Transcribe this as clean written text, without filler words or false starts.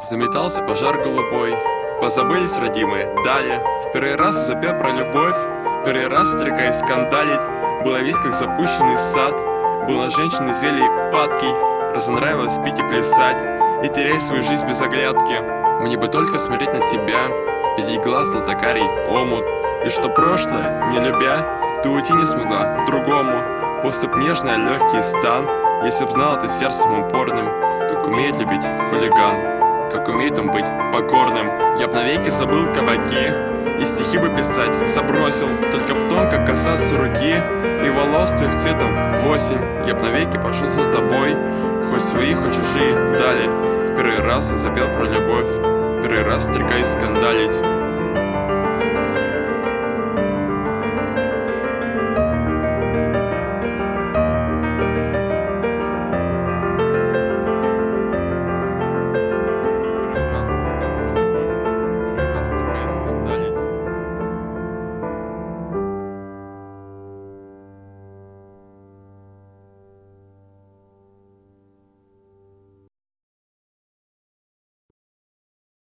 Заметался пожар голубой, позабылись родимые дали. В первый раз запел про любовь, первый раз, отрекаясь скандалить. Было весь как запущенный сад, был на женщины зелье падкий. Разонравилось пить и плясать, и теряй свою жизнь без оглядки. Мне бы только смотреть на тебя, пятей глаз золотокарий омут. И что прошлое, не любя, ты уйти не смогла к другому. Поступ нежный, а легкий стан. Если б знала ты сердцем упорным, как умеет любить хулиган, как умеет он быть покорным. Я б навеки забыл кабаки и стихи бы писать забросил. Только б тонко касаться руки и волос твоих цветом в осень. Я б навеки пошел за тобой, хоть свои, хоть чужие дали. В первый раз я запел про любовь, в первый раз отрекаюсь скандалить.